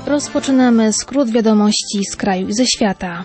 Rozpoczynamy skrót wiadomości z kraju i ze świata.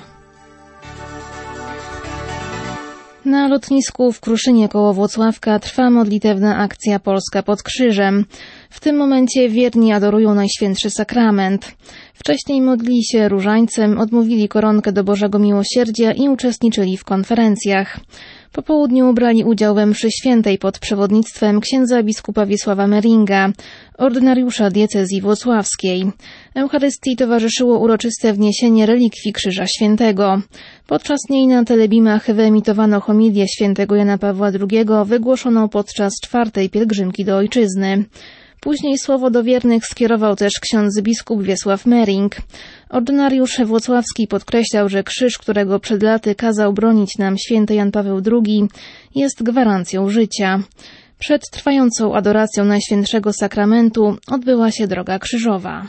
Na lotnisku w Kruszynie koło Włocławka trwa modlitewna akcja Polska pod krzyżem. W tym momencie wierni adorują Najświętszy Sakrament. Wcześniej modlili się różańcem, odmówili koronkę do Bożego Miłosierdzia i uczestniczyli w konferencjach. Po południu brali udział we mszy świętej pod przewodnictwem księdza biskupa Wiesława Meringa, ordynariusza diecezji włocławskiej. Eucharystii towarzyszyło uroczyste wniesienie relikwii Krzyża Świętego. Podczas niej na telebimach wyemitowano homilię świętego Jana Pawła II wygłoszoną podczas 4. pielgrzymki do Ojczyzny. Później słowo do wiernych skierował też ksiądz biskup Wiesław Mering. Ordynariusz włocławski podkreślał, że krzyż, którego przed laty kazał bronić nam święty Jan Paweł II, jest gwarancją życia. Przed trwającą adoracją Najświętszego Sakramentu odbyła się droga krzyżowa.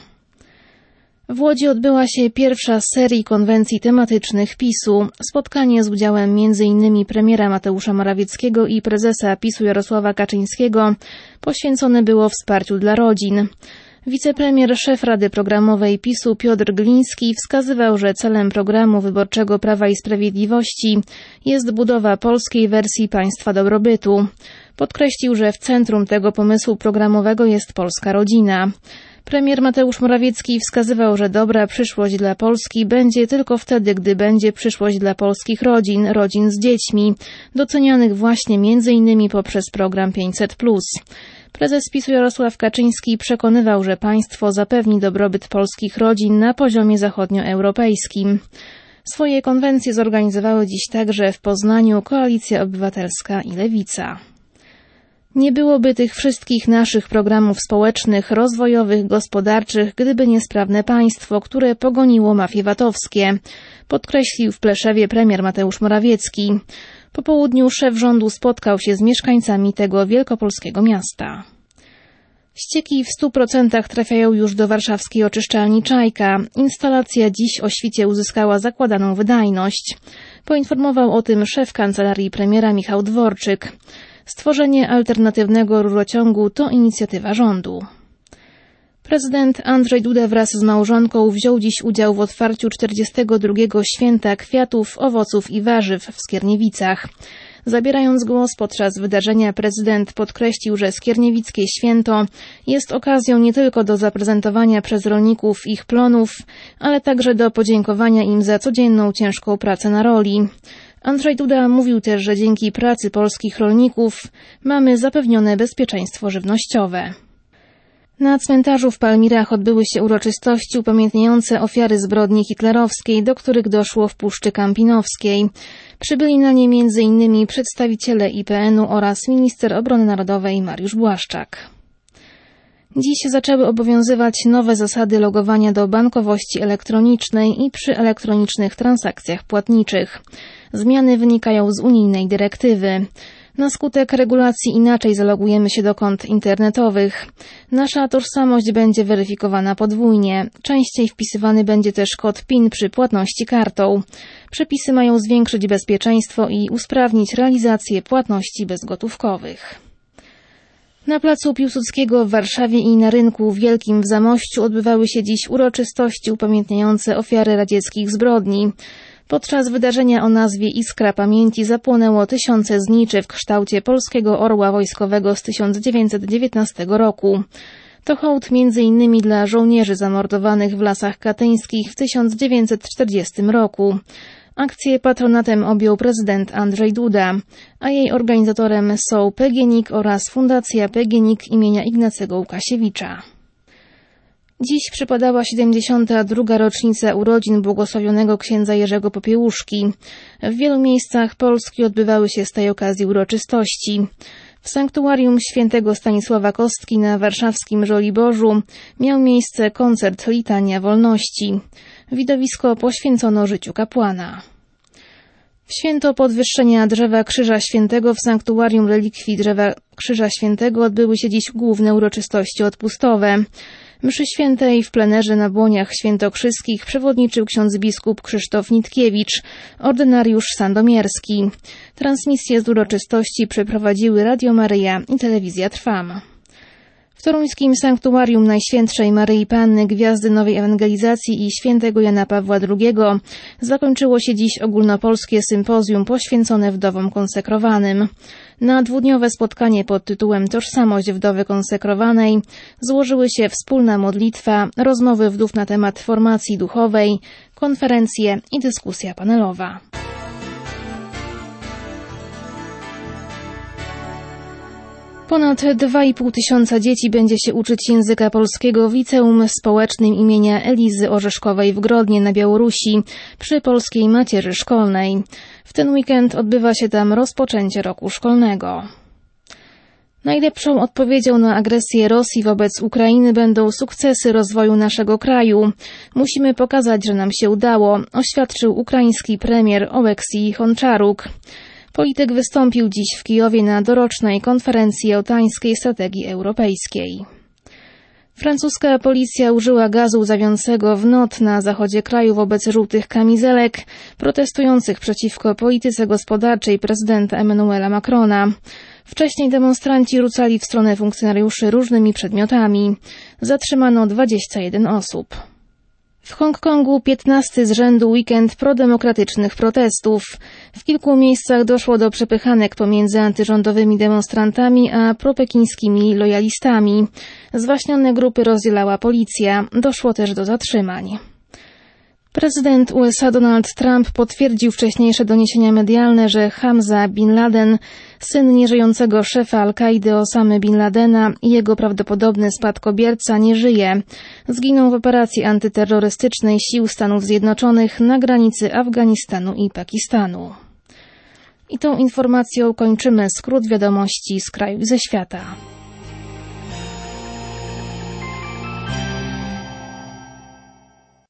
W Łodzi odbyła się pierwsza z serii konwencji tematycznych PiS-u. Spotkanie z udziałem m.in. premiera Mateusza Morawieckiego i prezesa PiS-u Jarosława Kaczyńskiego poświęcone było wsparciu dla rodzin. Wicepremier, szef Rady Programowej PiS-u Piotr Gliński wskazywał, że celem programu wyborczego Prawa i Sprawiedliwości jest budowa polskiej wersji państwa dobrobytu. Podkreślił, że w centrum tego pomysłu programowego jest polska rodzina. Premier Mateusz Morawiecki wskazywał, że dobra przyszłość dla Polski będzie tylko wtedy, gdy będzie przyszłość dla polskich rodzin z dziećmi, docenianych właśnie m.in. poprzez program 500+. Prezes PiS-u Jarosław Kaczyński przekonywał, że państwo zapewni dobrobyt polskich rodzin na poziomie zachodnioeuropejskim. Swoje konwencje zorganizowały dziś także w Poznaniu Koalicja Obywatelska i Lewica. Nie byłoby tych wszystkich naszych programów społecznych, rozwojowych, gospodarczych, gdyby nie sprawne państwo, które pogoniło mafie VAT-owskie, podkreślił w Pleszewie premier Mateusz Morawiecki. Po południu szef rządu spotkał się z mieszkańcami tego wielkopolskiego miasta. Ścieki w 100% trafiają już do warszawskiej oczyszczalni Czajka. Instalacja dziś o świcie uzyskała zakładaną wydajność. Poinformował o tym szef kancelarii premiera Michał Dworczyk. Stworzenie alternatywnego rurociągu to inicjatywa rządu. Prezydent Andrzej Duda wraz z małżonką wziął dziś udział w otwarciu 42. Święta Kwiatów, Owoców i Warzyw w Skierniewicach. Zabierając głos podczas wydarzenia, prezydent podkreślił, że skierniewickie święto jest okazją nie tylko do zaprezentowania przez rolników ich plonów, ale także do podziękowania im za codzienną ciężką pracę na roli. Andrzej Duda mówił też, że dzięki pracy polskich rolników mamy zapewnione bezpieczeństwo żywnościowe. Na cmentarzu w Palmirach odbyły się uroczystości upamiętniające ofiary zbrodni hitlerowskiej, do których doszło w Puszczy Kampinowskiej. Przybyli na nie m.in. przedstawiciele IPN-u oraz minister obrony narodowej Mariusz Błaszczak. Dziś zaczęły obowiązywać nowe zasady logowania do bankowości elektronicznej i przy elektronicznych transakcjach płatniczych. Zmiany wynikają z unijnej dyrektywy. Na skutek regulacji inaczej zalogujemy się do kont internetowych. Nasza tożsamość będzie weryfikowana podwójnie. Częściej wpisywany będzie też kod PIN przy płatności kartą. Przepisy mają zwiększyć bezpieczeństwo i usprawnić realizację płatności bezgotówkowych. Na placu Piłsudskiego w Warszawie i na rynku wielkim w Zamościu odbywały się dziś uroczystości upamiętniające ofiary radzieckich zbrodni. Podczas wydarzenia o nazwie Iskra Pamięci zapłonęło tysiące zniczy w kształcie polskiego orła wojskowego z 1919 roku. To hołd m.in. dla żołnierzy zamordowanych w Lasach Katyńskich w 1940 roku. Akcję patronatem objął prezydent Andrzej Duda, a jej organizatorem są PGNiG oraz Fundacja PGNiG imienia Ignacego Łukasiewicza. Dziś przypadała 72. rocznica urodzin błogosławionego księdza Jerzego Popiełuszki. W wielu miejscach Polski odbywały się z tej okazji uroczystości. W sanktuarium świętego Stanisława Kostki na warszawskim Żoliborzu miał miejsce koncert Litania Wolności. Widowisko poświęcono życiu kapłana. W święto podwyższenia drzewa Krzyża Świętego w sanktuarium relikwii drzewa Krzyża Świętego odbyły się dziś główne uroczystości odpustowe. Mszy świętej w plenerze na Błoniach Świętokrzyskich przewodniczył ksiądz biskup Krzysztof Nitkiewicz, ordynariusz sandomierski. Transmisję z uroczystości przeprowadziły Radio Maryja i Telewizja Trwam. W toruńskim sanktuarium Najświętszej Maryi Panny, Gwiazdy Nowej Ewangelizacji i Świętego Jana Pawła II zakończyło się dziś ogólnopolskie sympozjum poświęcone wdowom konsekrowanym. Na dwudniowe spotkanie pod tytułem Tożsamość wdowy konsekrowanej złożyły się wspólna modlitwa, rozmowy wdów na temat formacji duchowej, konferencje i dyskusja panelowa. Ponad 2,5 tysiąca dzieci będzie się uczyć języka polskiego w liceum społecznym imienia Elizy Orzeszkowej w Grodnie na Białorusi przy Polskiej Macierzy Szkolnej. W ten weekend odbywa się tam rozpoczęcie roku szkolnego. Najlepszą odpowiedzią na agresję Rosji wobec Ukrainy będą sukcesy rozwoju naszego kraju. Musimy pokazać, że nam się udało, oświadczył ukraiński premier Oleksij Honczaruk. Polityk wystąpił dziś w Kijowie na dorocznej konferencji jałtańskiej strategii europejskiej. Francuska policja użyła gazu łzawiącego w Not na zachodzie kraju wobec żółtych kamizelek protestujących przeciwko polityce gospodarczej prezydenta Emmanuela Macrona. Wcześniej demonstranci rzucali w stronę funkcjonariuszy różnymi przedmiotami. Zatrzymano 21 osób. W Hongkongu 15. z rzędu weekend prodemokratycznych protestów. W kilku miejscach doszło do przepychanek pomiędzy antyrządowymi demonstrantami a propekińskimi lojalistami. Zwaśnione grupy rozdzielała policja. Doszło też do zatrzymań. Prezydent USA Donald Trump potwierdził wcześniejsze doniesienia medialne, że Hamza Bin Laden, syn nieżyjącego szefa Al-Kaidy Osamy Bin Ladena i jego prawdopodobny spadkobierca nie żyje. Zginął w operacji antyterrorystycznej sił Stanów Zjednoczonych na granicy Afganistanu i Pakistanu. I tą informacją kończymy skrót wiadomości z kraju i ze świata.